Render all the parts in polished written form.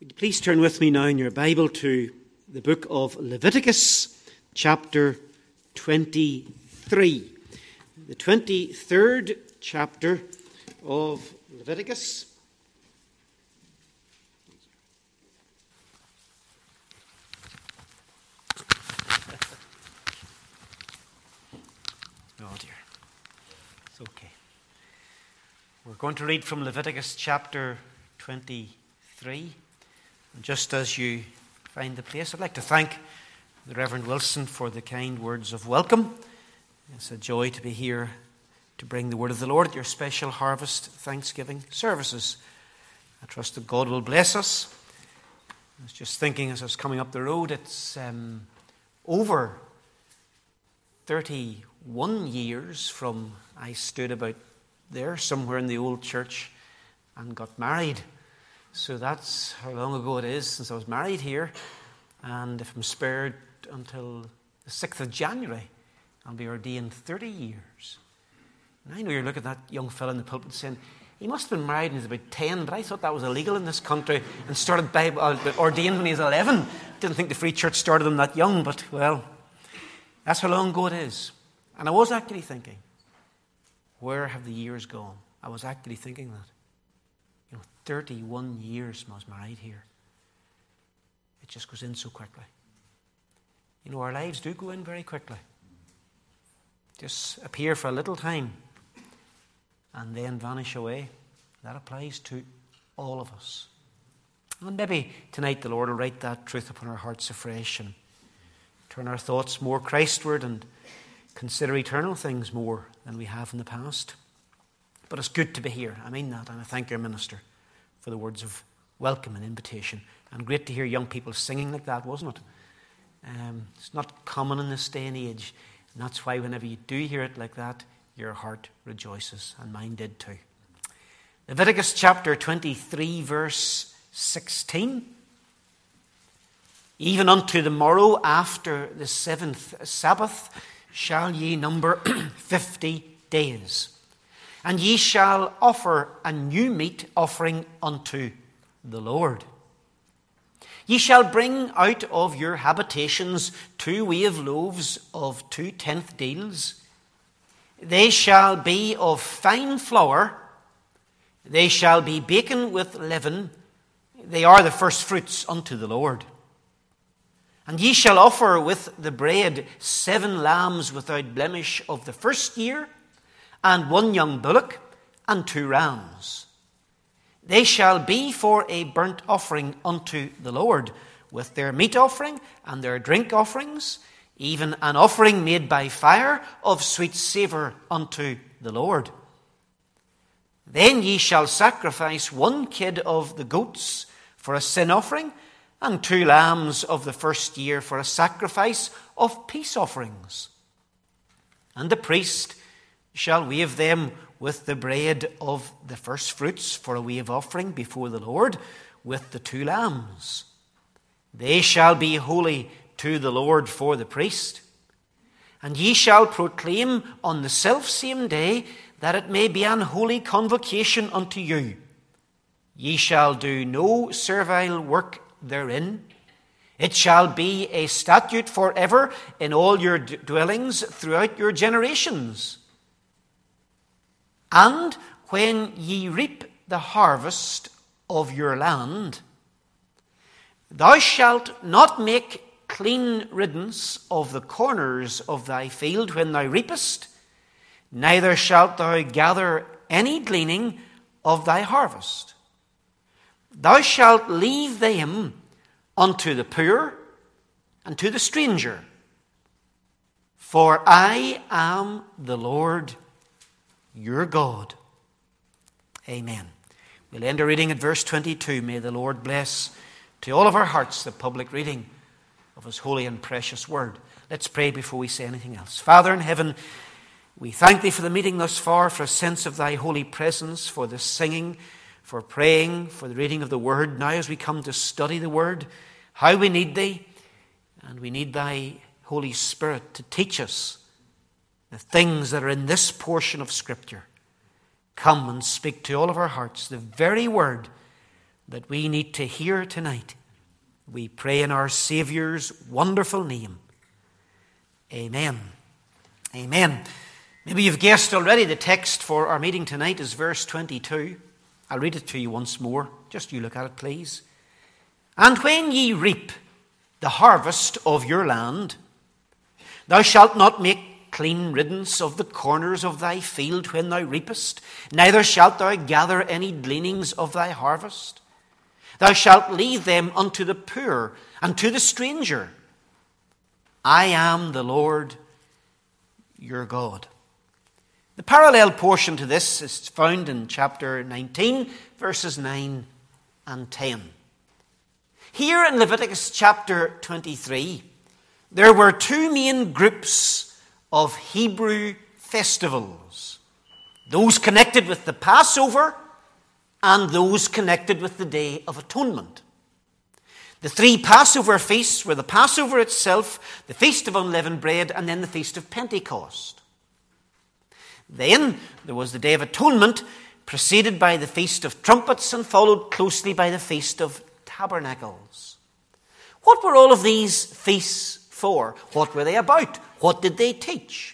Would you please turn with me now in your Bible to the book of Leviticus, chapter 23. The 23rd chapter of Leviticus. Oh dear. It's okay. We're going to read from Leviticus chapter 23. And just as you find the place, I'd like to thank the Reverend Wilson for the kind words of welcome. It's a joy to be here to bring the word of the Lord at your special harvest Thanksgiving services. I trust that God will bless us. I was just thinking as I was coming up the road, it's over 31 years from I stood about there somewhere in the old church and got married. So that's how long ago it is since I was married here. And if I'm spared until the 6th of January, I'll be ordained 30 years. And I know you're looking at that young fella in the pulpit saying, he must have been married when he was about 10, but I thought that was illegal in this country, and started ordained when he was 11. Didn't think the Free Church started him that young, but well, that's how long ago it is. And I was actually thinking, where have the years gone? I was actually thinking that. 31 years I was married here. It just goes in so quickly. Our lives do go in very quickly. Just appear for a little time and then vanish away. That applies to all of us. And maybe tonight the Lord will write that truth upon our hearts afresh and turn our thoughts more Christward and consider eternal things more than we have in the past. But it's good to be here. I mean that, and I thank your minister for the words of welcome and invitation. And great to hear young people singing like that, wasn't it? It's not common in this day and age. And that's why whenever you do hear it like that, your heart rejoices. And mine did too. Leviticus chapter 23, verse 16. Even unto the morrow after the 7th Sabbath shall ye number 50 days. And ye shall offer a new meat offering unto the Lord. Ye shall bring out of your habitations 2 wave loaves of 2 tenth deals. They shall be of fine flour. They shall be baken with leaven. They are the first fruits unto the Lord. And ye shall offer with the bread 7 lambs without blemish of the first year, and 1 young bullock, and 2 rams. They shall be for a burnt offering unto the Lord, with their meat offering and their drink offerings, even an offering made by fire of sweet savour unto the Lord. Then ye shall sacrifice 1 kid of the goats for a sin offering, and 2 lambs of the first year for a sacrifice of peace offerings. And the priest shall wave them with the bread of the first fruits for a wave offering before the Lord with the 2 lambs. They shall be holy to the Lord for the priest. And ye shall proclaim on the selfsame day that it may be an holy convocation unto you. Ye shall do no servile work therein. It shall be a statute forever in all your dwellings throughout your generations. And when ye reap the harvest of your land, thou shalt not make clean riddance of the corners of thy field when thou reapest, neither shalt thou gather any gleaning of thy harvest. Thou shalt leave them unto the poor and to the stranger. For I am the Lord your God. Amen. We'll end our reading at verse 22. May the Lord bless to all of our hearts the public reading of his holy and precious word. Let's pray before we say anything else. Father in heaven, we thank thee for the meeting thus far, for a sense of thy holy presence, for the singing, for praying, for the reading of the word. Now as we come to study the word, how we need thee, and we need thy Holy Spirit to teach us the things that are in this portion of Scripture. Come and speak to all of our hearts the very word that we need to hear tonight. We pray in our Saviour's wonderful name. Amen. Amen. Maybe you've guessed already the text for our meeting tonight is verse 22. I'll read it to you once more. Just you look at it, please. And when ye reap the harvest of your land, thou shalt not make clean riddance of the corners of thy field when thou reapest, neither shalt thou gather any gleanings of thy harvest. Thou shalt leave them unto the poor and to the stranger. I am the Lord your God. The parallel portion to this is found in chapter 19, verses 9 and 10. Here in Leviticus chapter 23, there were two main groups of Hebrew festivals. Those connected with the Passover and those connected with the Day of Atonement. The three Passover feasts were the Passover itself, the Feast of Unleavened Bread, and then the Feast of Pentecost. Then there was the Day of Atonement, preceded by the Feast of Trumpets and followed closely by the Feast of Tabernacles. What were all of these feasts for? What were they about? What did they teach?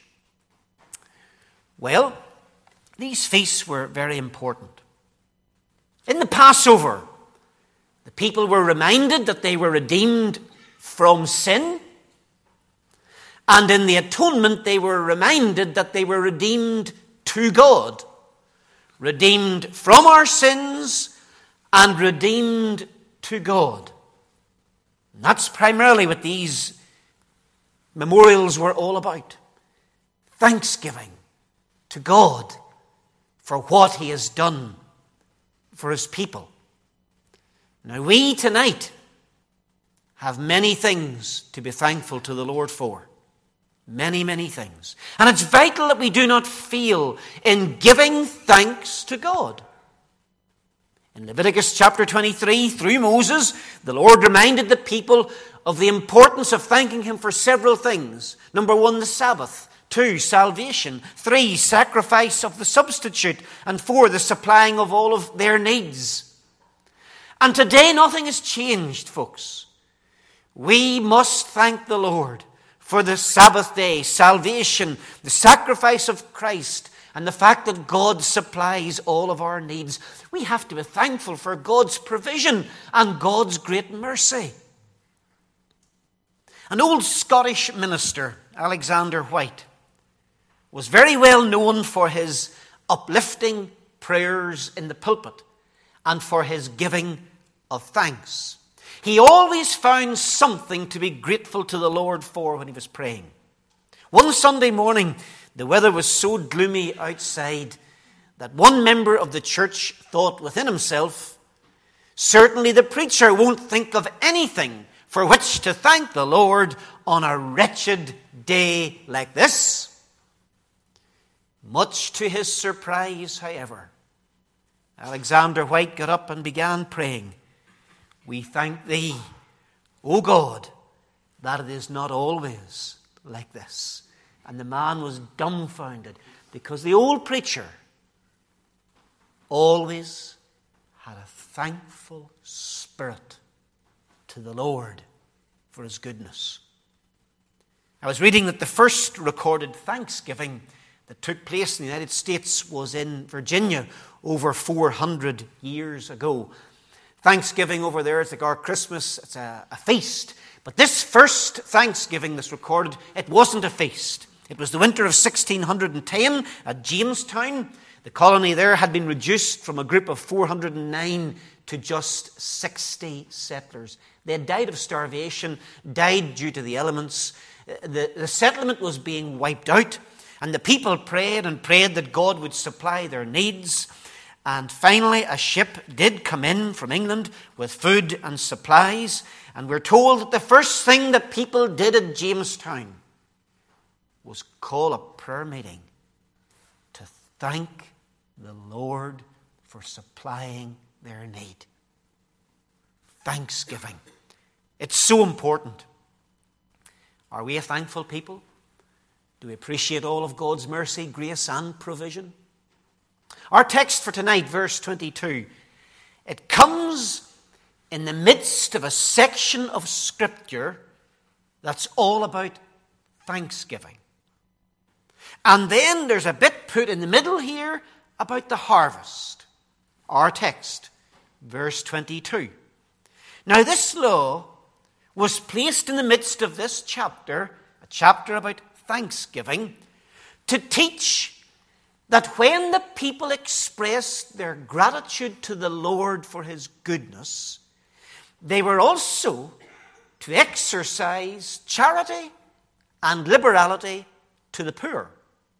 Well, these feasts were very important. In the Passover, the people were reminded that they were redeemed from sin. And in the atonement, they were reminded that they were redeemed to God. Redeemed from our sins and redeemed to God. And that's primarily what these memorials were all about. Thanksgiving to God for what He has done for His people. Now we tonight have many things to be thankful to the Lord for. Many, many things. And it's vital that we do not fail in giving thanks to God. In Leviticus chapter 23, through Moses, the Lord reminded the people of the importance of thanking Him for several things. Number 1, the Sabbath. 2, salvation. 3, sacrifice of the substitute. And 4, the supplying of all of their needs. And today nothing has changed, folks. We must thank the Lord for the Sabbath day, salvation, the sacrifice of Christ, and the fact that God supplies all of our needs. We have to be thankful for God's provision and God's great mercy. An old Scottish minister, Alexander Whyte, was very well known for his uplifting prayers in the pulpit and for his giving of thanks. He always found something to be grateful to the Lord for when he was praying. One Sunday morning, the weather was so gloomy outside that one member of the church thought within himself, certainly the preacher won't think of anything for which to thank the Lord on a wretched day like this. Much to his surprise, however, Alexander Whyte got up and began praying. We thank Thee, O God, that it is not always like this. And the man was dumbfounded because the old preacher always had a thankful spirit to the Lord for His goodness. I was reading that the first recorded Thanksgiving that took place in the United States was in Virginia over 400 years ago. Thanksgiving over there is like our Christmas. It's a feast. But this first Thanksgiving that's recorded, it wasn't a feast. It was the winter of 1610 at Jamestown. The colony there had been reduced from a group of 409 to just 60 settlers. They had died of starvation, died due to the elements. The settlement was being wiped out, and the people prayed and prayed that God would supply their needs. And finally, a ship did come in from England with food and supplies. And we're told that the first thing that people did at Jamestown was call a prayer meeting to thank the Lord for supplying their need. Thanksgiving. It's so important. Are we a thankful people? Do we appreciate all of God's mercy, grace, and provision? Our text for tonight, verse 22, It comes in the midst of a section of Scripture that's all about thanksgiving. And then there's a bit put in the middle here about the harvest. Our text, verse 22. Now this law was placed in the midst of this chapter, a chapter about thanksgiving, to teach that when the people expressed their gratitude to the Lord for his goodness, they were also to exercise charity and liberality to the poor.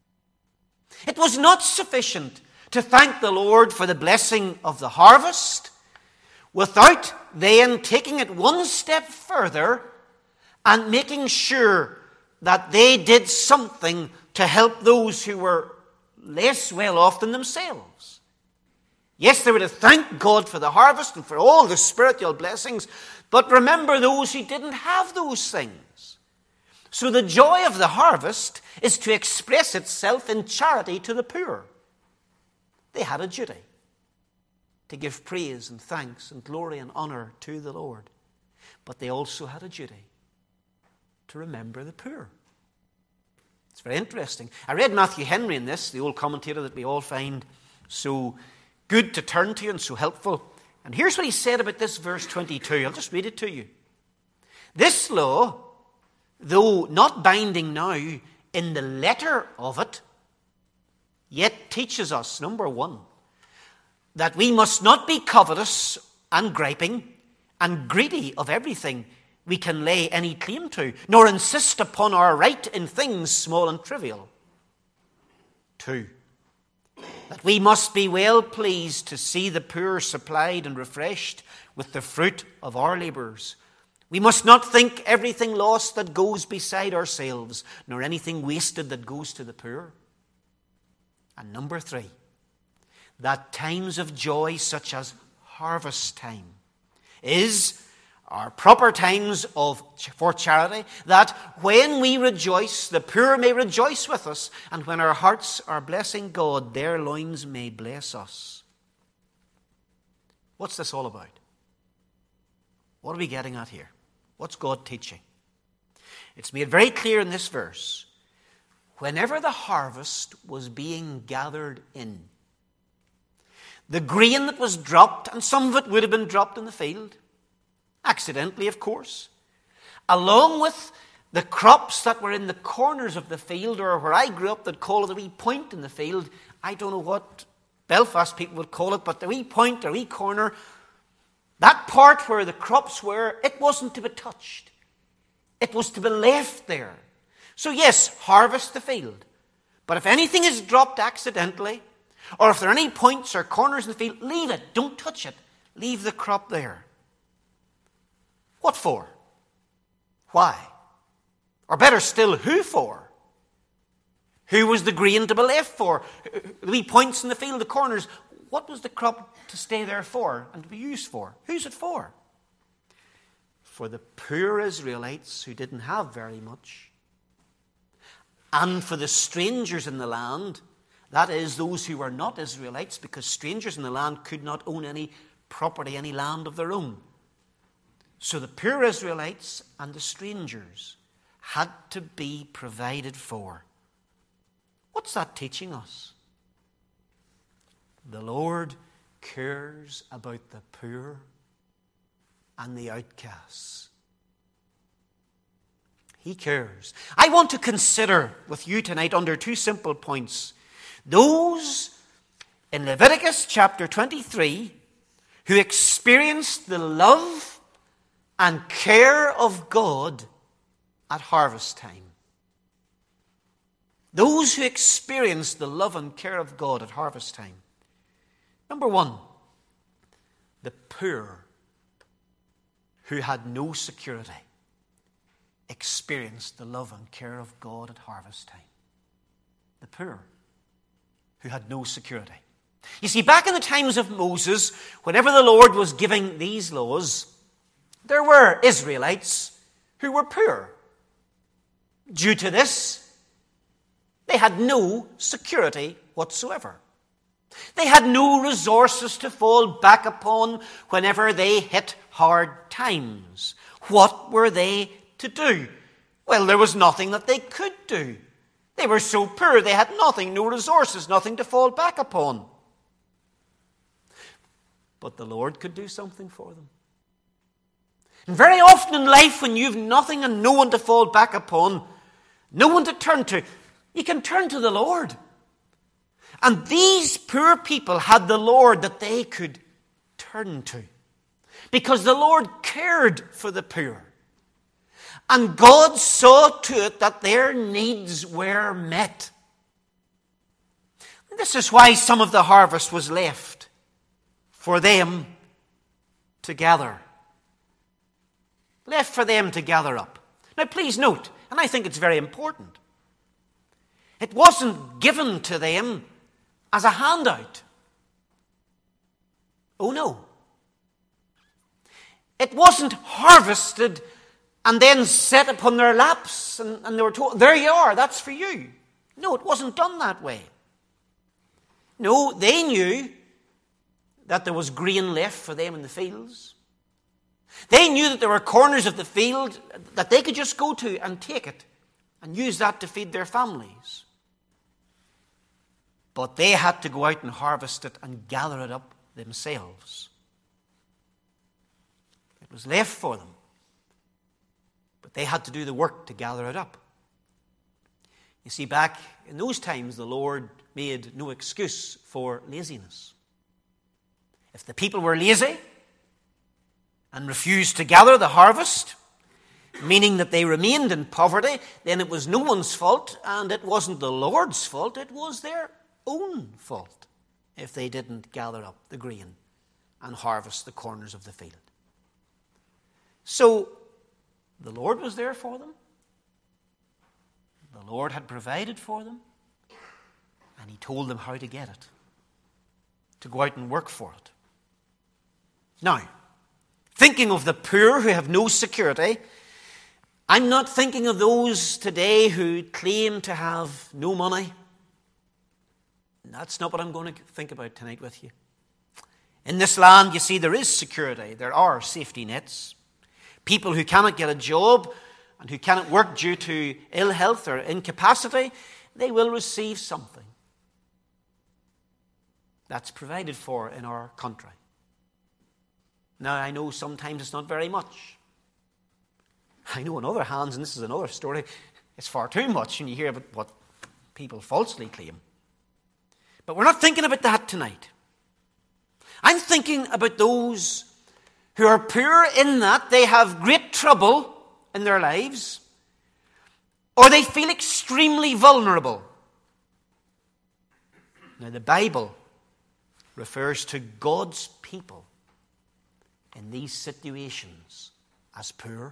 It was not sufficient to thank the Lord for the blessing of the harvest without then taking it one step further and making sure that they did something to help those who were less well off than themselves. Yes, they were to thank God for the harvest and for all the spiritual blessings, but remember those who didn't have those things. So the joy of the harvest is to express itself in charity to the poor. They had a duty to give praise and thanks and glory and honor to the Lord. But they also had a duty to remember the poor. It's very interesting. I read Matthew Henry in this, the old commentator that we all find so good to turn to and so helpful. And here's what he said about this verse 22. I'll just read it to you. This law, though not binding now in the letter of it, yet teaches us, number one, that we must not be covetous and griping and greedy of everything we can lay any claim to, nor insist upon our right in things small and trivial. 2, that we must be well pleased to see the poor supplied and refreshed with the fruit of our labours. We must not think everything lost that goes beside ourselves, nor anything wasted that goes to the poor. And number 3, that times of joy such as harvest time is our proper times for charity, that when we rejoice, the poor may rejoice with us, and when our hearts are blessing God, their loins may bless us. What's this all about? What are we getting at here? What's God teaching? It's made very clear in this verse. Whenever the harvest was being gathered in, the grain that was dropped, and some of it would have been dropped in the field, accidentally, of course, along with the crops that were in the corners of the field, or where I grew up, they'd call it a wee point in the field. I don't know what Belfast people would call it, but the wee point or wee corner, that part where the crops were, it wasn't to be touched. It was to be left there. So yes, harvest the field. But if anything is dropped accidentally, or if there are any points or corners in the field, leave it. Don't touch it. Leave the crop there. What for? Why? Or better still, who for? Who was the grain to be left for? The wee points in the field, the corners. What was the crop to stay there for and to be used for? Who's it for? For the poor Israelites who didn't have very much, and for the strangers in the land, that is, those who were not Israelites, because strangers in the land could not own any property, any land of their own. So the poor Israelites and the strangers had to be provided for. What's that teaching us? The Lord cares about the poor and the outcasts. He cares. I want to consider with you tonight under 2 simple points those in Leviticus chapter 23 who experienced the love and care of God at harvest time. Those who experienced the love and care of God at harvest time. Number 1, the poor who had no security experienced the love and care of God at harvest time. The poor who had no security. You see, back in the times of Moses, whenever the Lord was giving these laws, there were Israelites who were poor. Due to this, they had no security whatsoever. They had no resources to fall back upon whenever they hit hard times. What were they to do? Well, there was nothing that they could do. They were so poor, they had nothing, no resources, nothing to fall back upon. But the Lord could do something for them. And very often in life, when you've nothing and no one to fall back upon, no one to turn to, you can turn to the Lord. And these poor people had the Lord that they could turn to, because the Lord cared for the poor. And God saw to it that their needs were met. This is why some of the harvest was left for them to gather. Left for them to gather up. Now please note, and I think it's very important, it wasn't given to them as a handout. Oh no. It wasn't harvested and then set upon their laps and they were told, there you are, that's for you. No, it wasn't done that way. No, they knew that there was grain left for them in the fields. They knew that there were corners of the field that they could just go to and take it and use that to feed their families. But they had to go out and harvest it and gather it up themselves. It was left for them. But they had to do the work to gather it up. You see, back in those times, the Lord made no excuse for laziness. If the people were lazy and refused to gather the harvest, meaning that they remained in poverty, then it was no one's fault, and it wasn't the Lord's fault, it was their own fault if they didn't gather up the grain and harvest the corners of the field. So, the Lord was there for them. The Lord had provided for them. And He told them how to get it. To go out and work for it. Now, thinking of the poor who have no security, I'm not thinking of those today who claim to have no money. That's not what I'm going to think about tonight with you. In this land, you see, there is security. There are safety nets. People who cannot get a job and who cannot work due to ill health or incapacity, they will receive something. That's provided for in our country. Now, I know sometimes it's not very much. I know on other hands, and this is another story, it's far too much when you hear about what people falsely claim. But we're not thinking about that tonight. I'm thinking about those who are poor in that they have great trouble in their lives, or they feel extremely vulnerable. Now, the Bible refers to God's people in these situations as poor.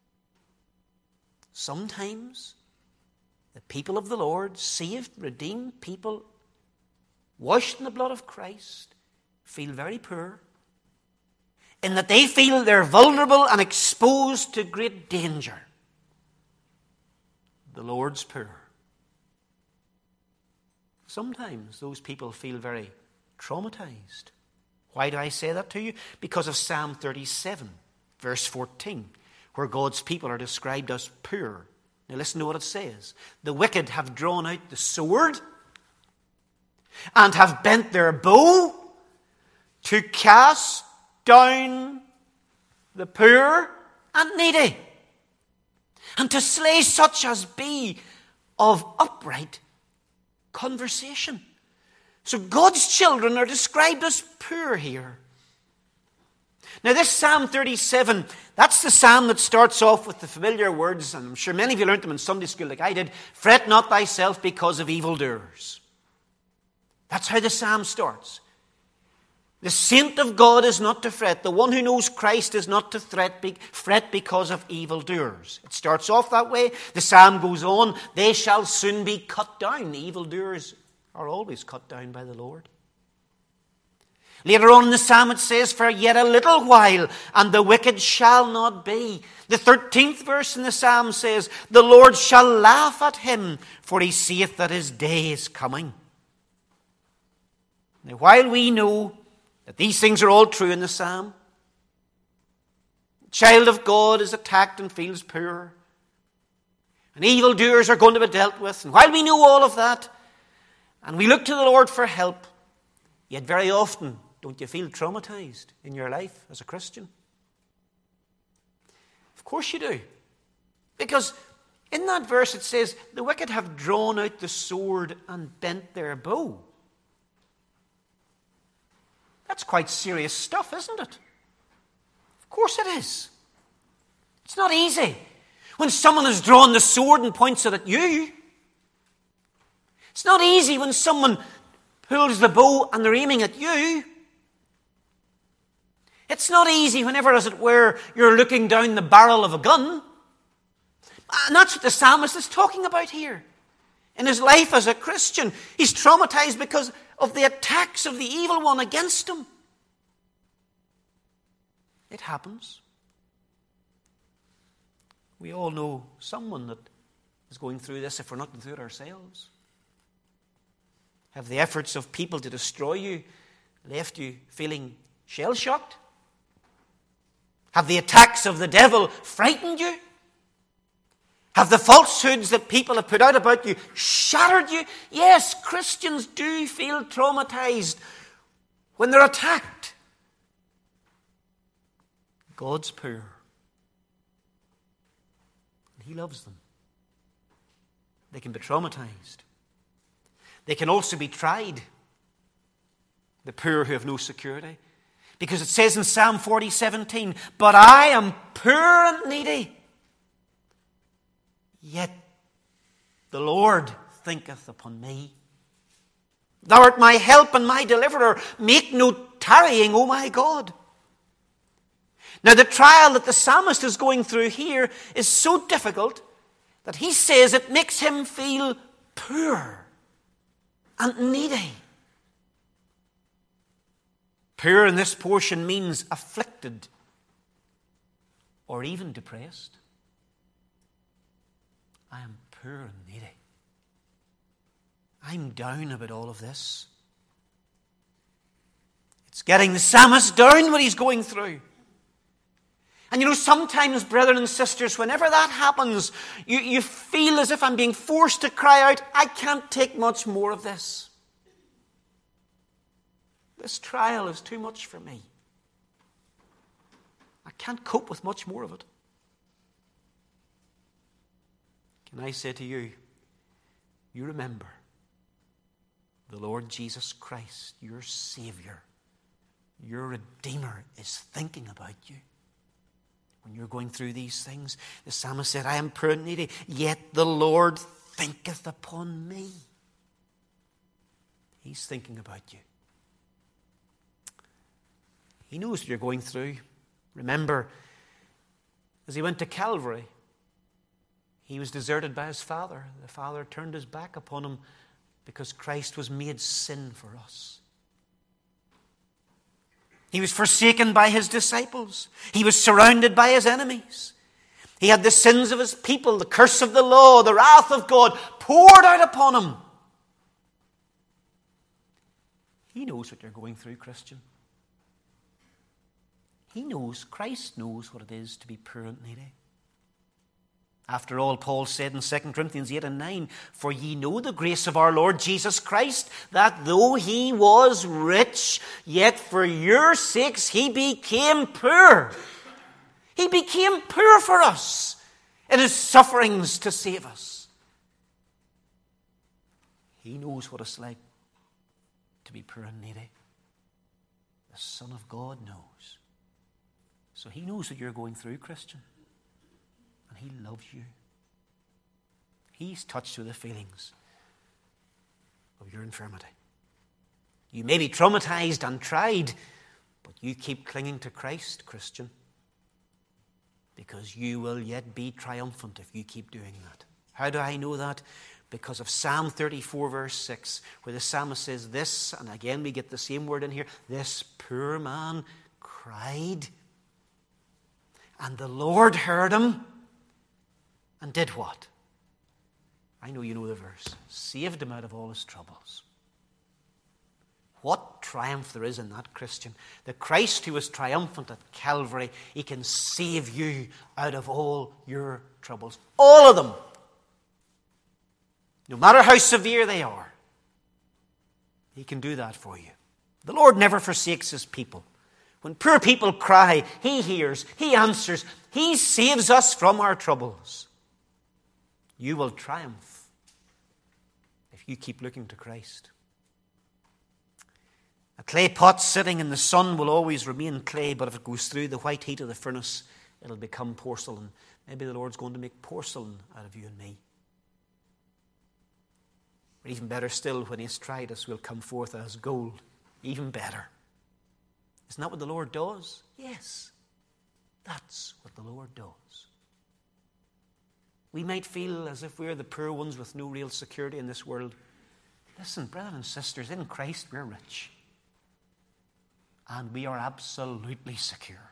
Sometimes the people of the Lord, saved, redeemed people, washed in the blood of Christ, feel very poor, in that they feel they're vulnerable and exposed to great danger. The Lord's poor. Sometimes those people feel very traumatized. Why do I say that to you? Because of Psalm 37, verse 14, where God's people are described as poor. Now listen to what it says. The wicked have drawn out the sword and have bent their bow to cast down the poor and needy, and to slay such as be of upright conversation. So God's children are described as poor here. Now this Psalm 37, that's the psalm that starts off with the familiar words, and I'm sure many of you learned them in Sunday school like I did, fret not thyself because of evildoers. That's how the psalm starts. The saint of God is not to fret. The one who knows Christ is not to fret because of evildoers. It starts off that way. The psalm goes on. They shall soon be cut down. The evildoers are always cut down by the Lord. Later on in the psalm it says, for yet a little while, and the wicked shall not be. The 13th verse in the psalm says, the Lord shall laugh at him, for he seeth that his day is coming. Now, while we know that these things are all true in the psalm, the child of God is attacked and feels poor, and evildoers are going to be dealt with, and while we know all of that, and we look to the Lord for help, yet very often, don't you feel traumatized in your life as a Christian? Of course you do. Because in that verse it says, the wicked have drawn out the sword and bent their bow. That's quite serious stuff, isn't it? Of course it is. It's not easy when someone has drawn the sword and points it at you. It's not easy when someone pulls the bow and they're aiming at you. It's not easy whenever, as it were, you're looking down the barrel of a gun. And that's what the psalmist is talking about here. In his life as a Christian, he's traumatized because of the attacks of the evil one against him. It happens. We all know someone that is going through this if we're not going through it ourselves. Have the efforts of people to destroy you left you feeling shell-shocked? Have the attacks of the devil frightened you? Have the falsehoods that people have put out about you shattered you? Yes, Christians do feel traumatized when they're attacked. God's poor. He loves them. They can be traumatized. They can also be tried. The poor who have no security. Because it says in Psalm 40:17, but I am poor and needy, yet the Lord thinketh upon me. Thou art my help and my deliverer. Make no tarrying, O my God. Now the trial that the psalmist is going through here is so difficult that he says it makes him feel poor and needy. Poor in this portion means afflicted or even depressed. I am poor and needy. I'm down about all of this. It's getting the psalmist down what he's going through. And you know, sometimes, brethren and sisters, whenever that happens, you feel as if I'm being forced to cry out, I can't take much more of this. This trial is too much for me. I can't cope with much more of it. Can I say to you, you remember the Lord Jesus Christ, your Savior, your Redeemer, is thinking about you. When you're going through these things, the psalmist said, I am poor and needy, yet the Lord thinketh upon me. He's thinking about you. He knows what you're going through. Remember, as he went to Calvary, he was deserted by his Father. The Father turned his back upon him because Christ was made sin for us. He was forsaken by his disciples. He was surrounded by his enemies. He had the sins of his people, the curse of the law, the wrath of God poured out upon him. He knows what you're going through, Christian. He knows, Christ knows what it is to be poor and needy. After all, Paul said in 2 Corinthians 8 and 9, for ye know the grace of our Lord Jesus Christ, that though he was rich, yet for your sakes he became poor. He became poor for us in his sufferings to save us. He knows what it's like to be poor and needy. The Son of God knows. So he knows what you're going through, Christian. And he loves you. He's touched with the feelings of your infirmity. You may be traumatized and tried, but you keep clinging to Christ, Christian, because you will yet be triumphant if you keep doing that. How do I know that? Because of Psalm 34, verse 6, where the psalmist says this, and again we get the same word in here, this poor man cried, and the Lord heard him, and did what? I know you know the verse. Saved him out of all his troubles. What triumph there is in that, Christian. The Christ who was triumphant at Calvary, he can save you out of all your troubles. All of them. No matter how severe they are. He can do that for you. The Lord never forsakes his people. When poor people cry, he hears, he answers, he saves us from our troubles. You will triumph if you keep looking to Christ. A clay pot sitting in the sun will always remain clay, but if it goes through the white heat of the furnace, it'll become porcelain. Maybe the Lord's going to make porcelain out of you and me. Or even better still, when he's tried us, we'll come forth as gold. Even better. Isn't that what the Lord does? Yes. That's what the Lord does. We might feel as if we're the poor ones with no real security in this world. Listen, brothers and sisters, in Christ we're rich. And we are absolutely secure.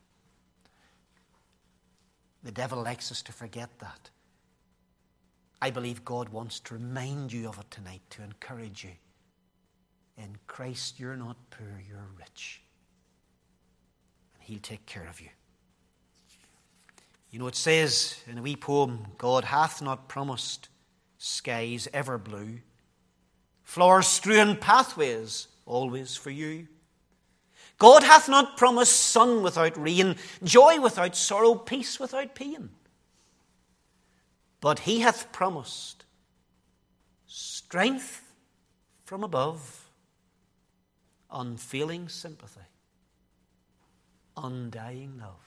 The devil likes us to forget that. I believe God wants to remind you of it tonight, to encourage you. In Christ you're not poor, you're rich. And he'll take care of you. You know, it says in a wee poem, God hath not promised skies ever blue, flower-strewn pathways always for you. God hath not promised sun without rain, joy without sorrow, peace without pain. But he hath promised strength from above, unfailing sympathy, undying love.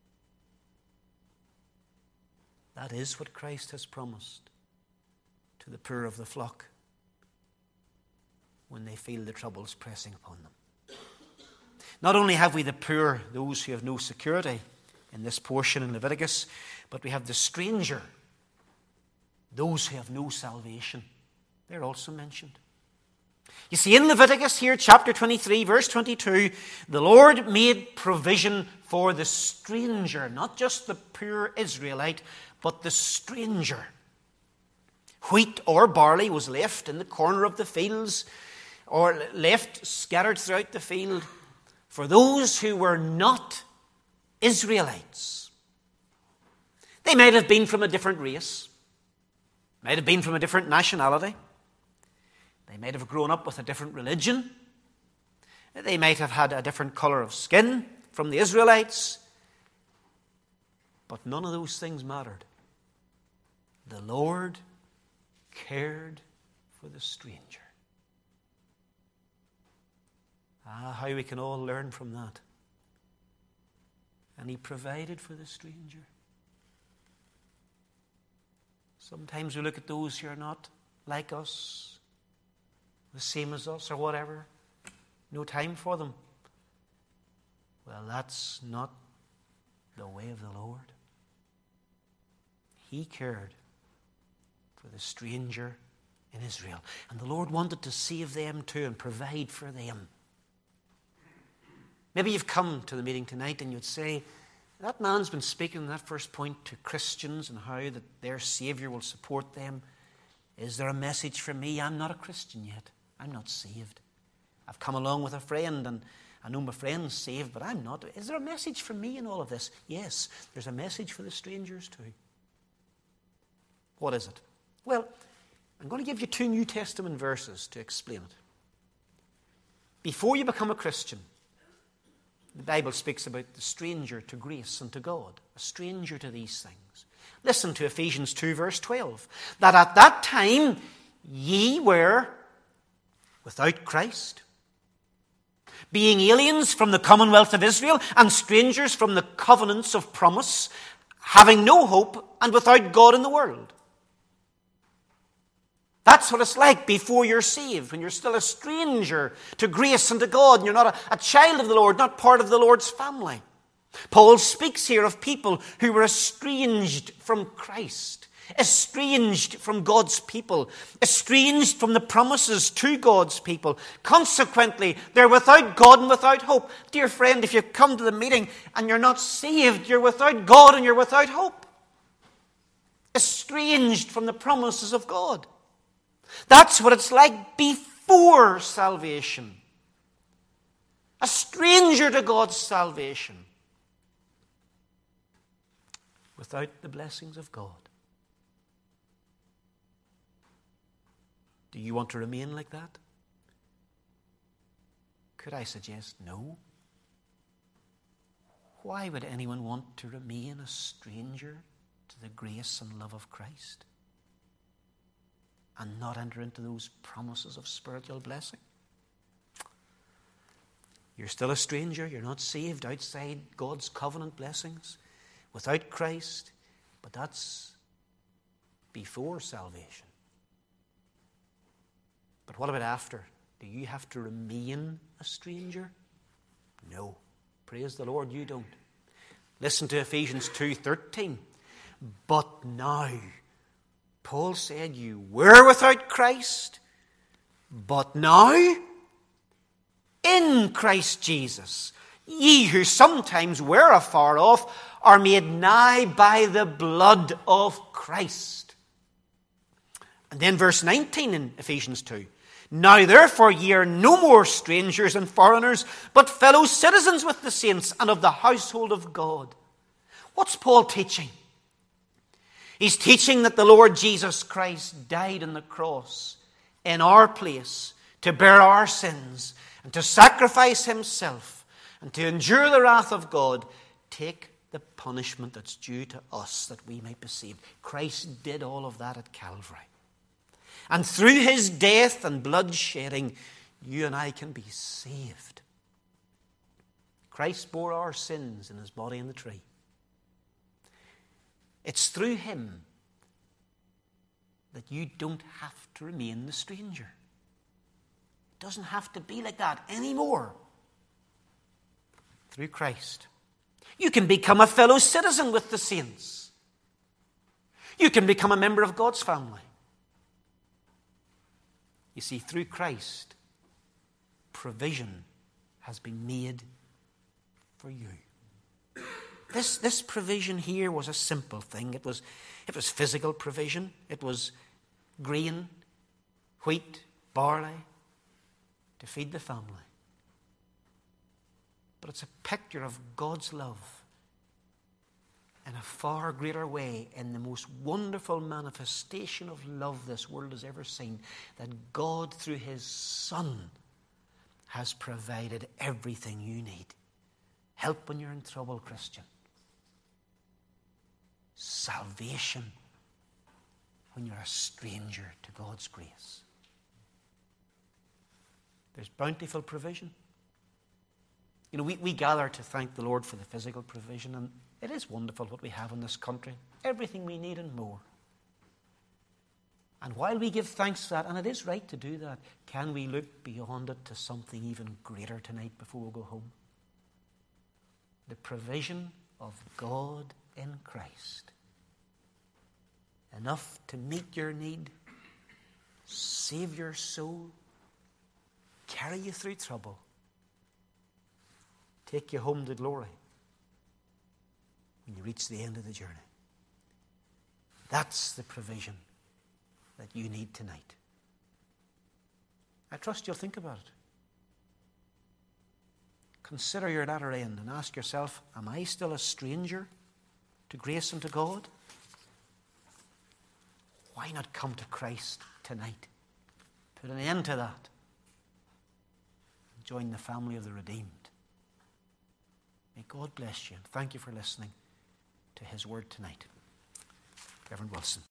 That is what Christ has promised to the poor of the flock when they feel the troubles pressing upon them. Not only have we the poor, those who have no security in this portion in Leviticus, but we have the stranger, those who have no salvation. They're also mentioned. You see, in Leviticus here, chapter 23, verse 22, the Lord made provision for the stranger, not just the poor Israelite, but the stranger. Wheat or barley was left in the corner of the fields, or left scattered throughout the field, for those who were not Israelites. They might have been from a different race, might have been from a different nationality. They might have grown up with a different religion. They might have had a different color of skin from the Israelites. But none of those things mattered. The Lord cared for the stranger. How we can all learn from that. And he provided for the stranger. Sometimes we look at those who are not like us, the same as us or whatever. No time for them. Well, that's not the way of the Lord. He cared for the stranger in Israel. And the Lord wanted to save them too and provide for them. Maybe you've come to the meeting tonight and you'd say, that man's been speaking in that first point to Christians and how that their Savior will support them. Is there a message for me? I'm not a Christian yet. I'm not saved. I've come along with a friend and I know my friend's saved, but I'm not. Is there a message for me in all of this? Yes, there's a message for the strangers too. What is it? Well, I'm going to give you 2 New Testament verses to explain it. Before you become a Christian, the Bible speaks about the stranger to grace and to God, a stranger to these things. Listen to Ephesians 2, verse 12. That at that time ye were without Christ, being aliens from the commonwealth of Israel and strangers from the covenants of promise, having no hope and without God in the world. That's what it's like before you're saved, when you're still a stranger to grace and to God, and you're not a child of the Lord, not part of the Lord's family. Paul speaks here of people who were estranged from Christ, estranged from God's people, estranged from the promises to God's people. Consequently, they're without God and without hope. Dear friend, if you come to the meeting and you're not saved, you're without God and you're without hope. Estranged from the promises of God. That's what it's like before salvation. stranger to God's salvation without the blessings of God. Do you want to remain like that? Could I suggest no? Why would anyone want to remain a stranger to the grace and love of Christ and not enter into those promises of spiritual blessing? You're still a stranger. You're not saved outside God's covenant blessings, without Christ, but that's before salvation. But what about after? Do you have to remain a stranger? No. Praise the Lord, you don't. Listen to Ephesians 2:13. But now, Paul said, you were without Christ, but now, in Christ Jesus, ye who sometimes were afar off are made nigh by the blood of Christ. And then verse 19 in Ephesians 2. Now therefore ye are no more strangers and foreigners, but fellow citizens with the saints and of the household of God. What's Paul teaching? He's teaching that the Lord Jesus Christ died on the cross in our place to bear our sins and to sacrifice himself and to endure the wrath of God, take the punishment that's due to us that we might be saved. Christ did all of that at Calvary. And through his death and blood shedding, you and I can be saved. Christ bore our sins in his body on the tree. It's through him that you don't have to remain the stranger. It doesn't have to be like that anymore. Through Christ. You can become a fellow citizen with the saints. You can become a member of God's family. You see, through Christ, provision has been made for you. This provision here was a simple thing. It was physical provision. It was grain, wheat, barley to feed the family. But it's a picture of God's love in a far greater way, in the most wonderful manifestation of love this world has ever seen, that God, through his Son, has provided everything you need. Help when you're in trouble, Christian. Salvation when you're a stranger to God's grace. There's bountiful provision. You know, we gather to thank the Lord for the physical provision, and it is wonderful what we have in this country. Everything we need and more. And while we give thanks for that, and it is right to do that, can we look beyond it to something even greater tonight before we go home? The provision of God in Christ. Enough to meet your need, save your soul, carry you through trouble, take you home to glory when you reach the end of the journey. That's the provision that you need tonight. I trust you'll think about it. Consider your latter end and ask yourself, am I still a stranger to grace and to God? Why not come to Christ tonight? Put an end to that. Join the family of the redeemed. May God bless you, and thank you for listening to his word tonight. Reverend Wilson.